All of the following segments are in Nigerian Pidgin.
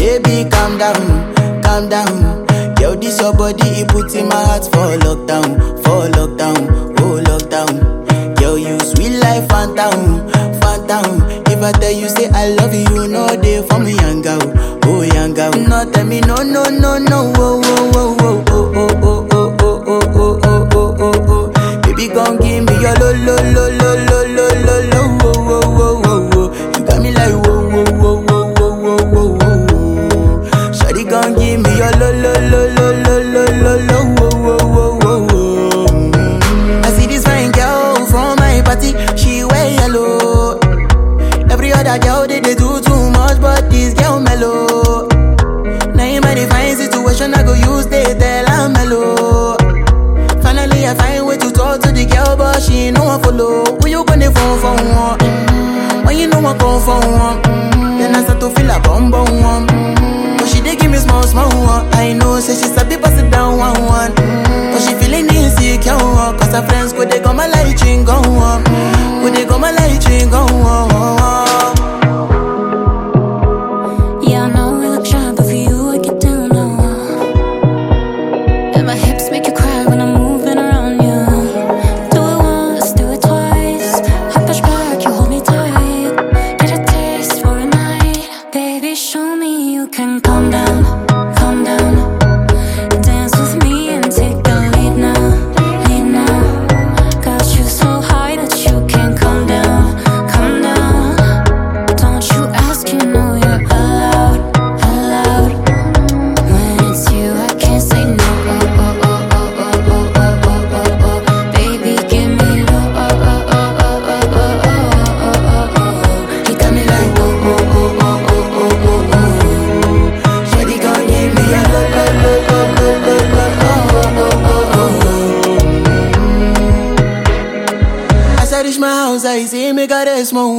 Baby, calm down. Yo, this your body, it puts in my heart for lockdown, oh lockdown. Yo, you sweet life, phantom. If I tell you say I love you, no day for me, young girl, oh young girl. No tell me no, oh, oh, oh, oh, oh, oh, oh, oh, oh, oh, oh, oh, oh, oh. Baby, gon' give me your lo, oh, oh, oh, oh, oh. You got me like whoa, whoa, whoa, whoa, whoa, whoa, whoa, whoa. Shawty gon' give me your lo, oh, oh, oh, oh. I see this fine girl from my party, she wear yellow. Every other girl they do too much, but this girl mellow. Now in my divine situation, I go use they tell I'm mellow. Finally, I find way to talk to the girl, but she ain't no one follow. Who you gonna phone for one? When you know I come for one, then I start to feel a bum one. But she dey give me small one. I know, say she's a bit pass it down one. But she feeling insecure, cause her friends go they come my light ring go on. Go they come my light ring go on. I say make her rest more.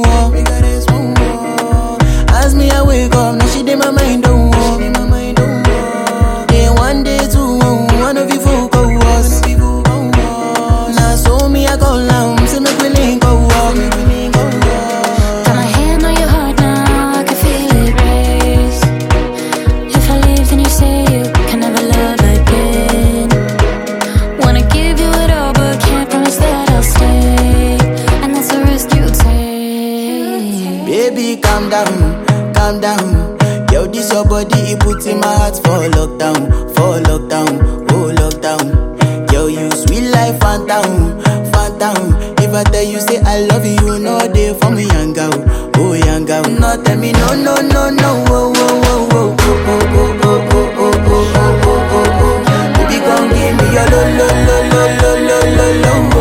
As me I wake up, now she did my mind don't walk. Then one day two, one of you folk go was. Now so me I go down, say make we link go walk. Got my hand on your heart now, I can feel it race. If I leave then you say you can never love again. Wanna give you it all but can't promise that I'll stay. Baby, calm down. Yo, this your body, it puts in my heart for lockdown, oh lockdown. Yo, you sweet life, phantom. If I tell you say I love you, no day for me, young girl, oh young girl. No tell me no, oh, oh, oh, oh, oh, oh, oh, oh, oh, oh, oh, oh, oh, oh. Baby, gon' give me your lo,